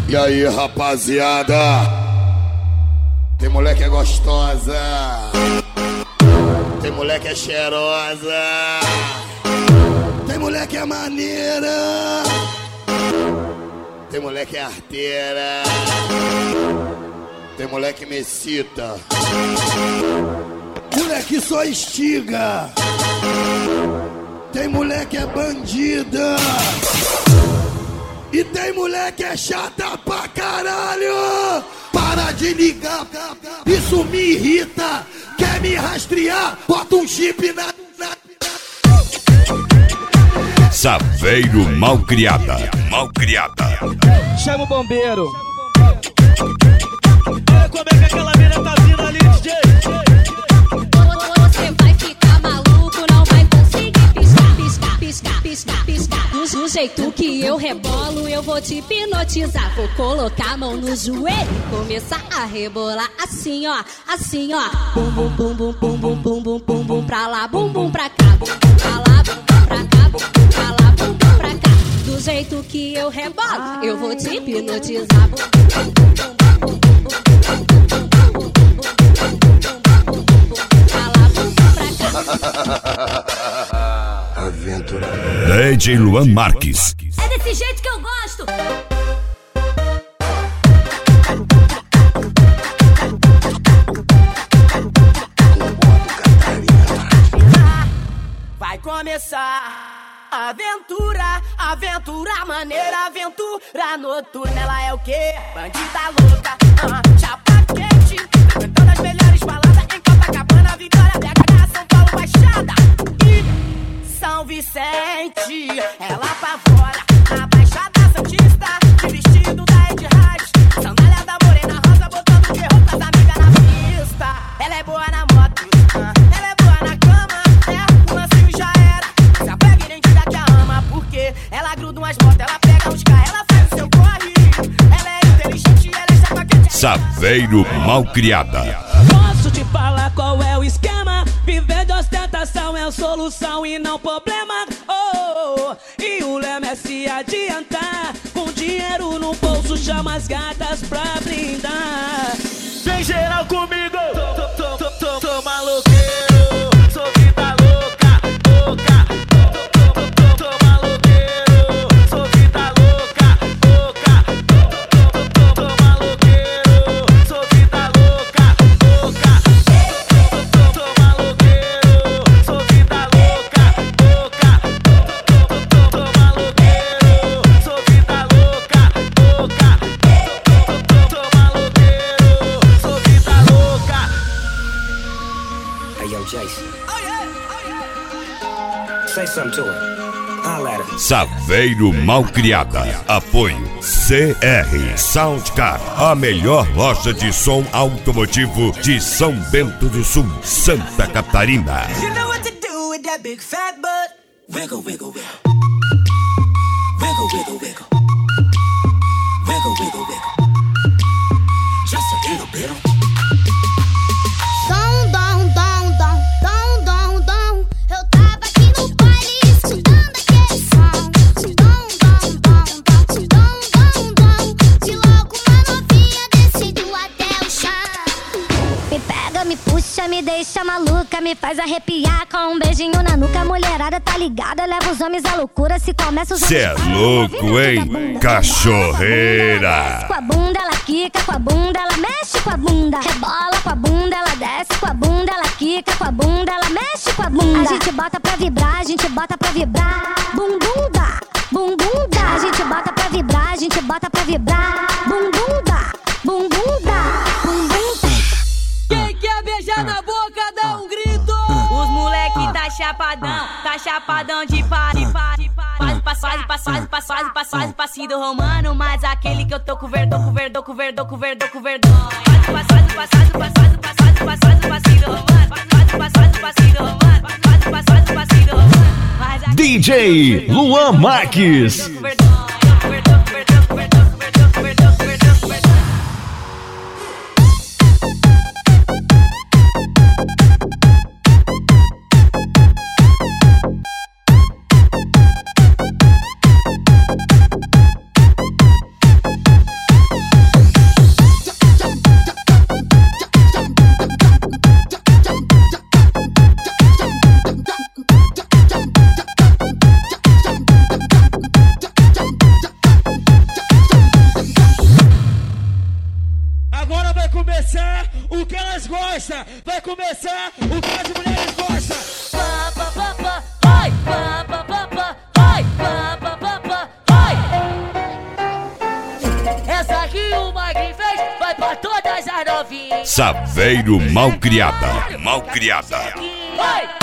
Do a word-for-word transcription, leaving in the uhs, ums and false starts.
E aí, rapaziada? Tem mulher que é gostosa, tem mulher que é cheirosa, tem mulher que é maneira, tem mulher que é arteira, tem mulher que me excita, mulher que só instiga, tem mulher que é bandida, e tem mulher que é chata pra caralho. Para de ligar, isso me irrita. Quer me rastrear? Bota um chip na... Saveiro Malcriada, Malcriada. Chama o bombeiro. Olha como é que aquela mina tá vindo ali, D J. Você vai ficar maluco, não vai conseguir piscar, piscar, piscar, piscar, piscar. Do jeito que eu rebolo, eu vou te hipnotizar. Vou colocar a mão no joelho e começar a rebolar assim, ó, assim, ó. Bum, bum, bum, bum, bum, bum, bum, bum, bum, bum pra lá, bum, bum pra cá, bum, bum pra lá, bum, bum pra cá, bum, bum pra lá, bum, bum pra cá. Do jeito que eu rebolo, eu vou te hipnotizar. Bum, bum, bum, bum, bum, bum, bum, bum, bum, bum, bum pra lá, bum, bum pra cá. Aventura. D J Luan Marques. É desse jeito que eu gosto. Vai começar a aventura, aventura maneira, aventura noturna. Ela é o quê? Bandida louca, uh, chapa quente, frequentando as melhores baladas em Copacabana, Vitória, B H, São Paulo, Baixada e São Vicente. Ela apavora na Baixada Santista, de vestido da Ed Harris, sandália da Morena Rosa, botando de roupas amigas na pista. Ela é boa na moto, uh, ela é boa na cama, é, o lance já era. Se apega e nem diga que a ama, porque ela gruda umas motos, ela pega uns carros, ela faz o seu corre. Ela é inteligente, ela é chapa quente. Saveiro Malcriada. Posso te falar qual é o esquema? Viver de ostentação é a solução e não problema. Oh, e o lema é se adiantar. Com dinheiro no bolso, chama as gatas pra brindar. Vem geral comigo, tô, tô, tô, tô, tô maloqueiro, sou vida louca, louca. Tô, tô, tô, tô maloqueiro, sou vida louca, louca. Tô, tô, tô maloqueiro, sou vida louca, louca. Tô, tô maloqueiro, sou vida louca, louca. Tô, tô maloqueiro, sou vida louca, louca. Tô maloqueiro, sou vida louca. Hey yo, Jason. Say something to her. Holla at her. Saveiro Malcriada. Apoio C R Soundcar, a melhor loja de som automotivo de São Bento do Sul, Santa Catarina. You know what to do with that big fat butt. Wiggle, wiggle, wiggle. Wiggle, wiggle, wiggle. Wiggle, wiggle, wiggle. Just a little bit. Dom, dom, dom, dom, dom, dom, dom. Eu tava aqui no baile escutando aquele som. Dom, dom, dom, dom, dom, dom, dom. De logo uma novinha descendo até o chão. Me pega, me puxa, me deixa maluca, me faz arrepiar com um beijinho na nuca. Mulherada tá ligada, leva os homens à loucura. Se começa os Cê é louco, hein? Cachorreira. Com a bunda, ela quica com a bunda, ela mexe com a bunda. Rebola com a bunda, ela desce com a bunda, ela quica com a bunda, ela mexe com a bunda. A gente bota pra vibrar, a gente bota pra vibrar. Bum bum dá, bum bum dá. A gente bota pra vibrar, a gente bota pra vibrar. Bum bum dá, bum bum dá, bum bum dá. Quem quer beijar na boca, dá um grito. Os moleque tá chapadão, tá chapadão de pare, pare, pare. Faz, faz, faz, faz, faz, faz, faz, faz, passinho do romano. Mas aquele que eu tô com verdão, com verdão, com verdão, com verdão, com verdão. Faz, faz, faz, faz, faz, faz, faz, faz, faz, faz, passinho do romano. Faz, faz, faz, passinho do romano. Faz, faz, faz, passinho do romano. D J Luan Marques. começar o que elas gostam. Vai começar o que as mulheres gostam. Pa, pa, pa, pa, vai, pa, pa, pa, pa, vai, pa, pa, pa, pa, vai. Essa aqui o Magri fez, vai pra todas as novinhas. Saveiro Malcriada, Malcriada. Vai.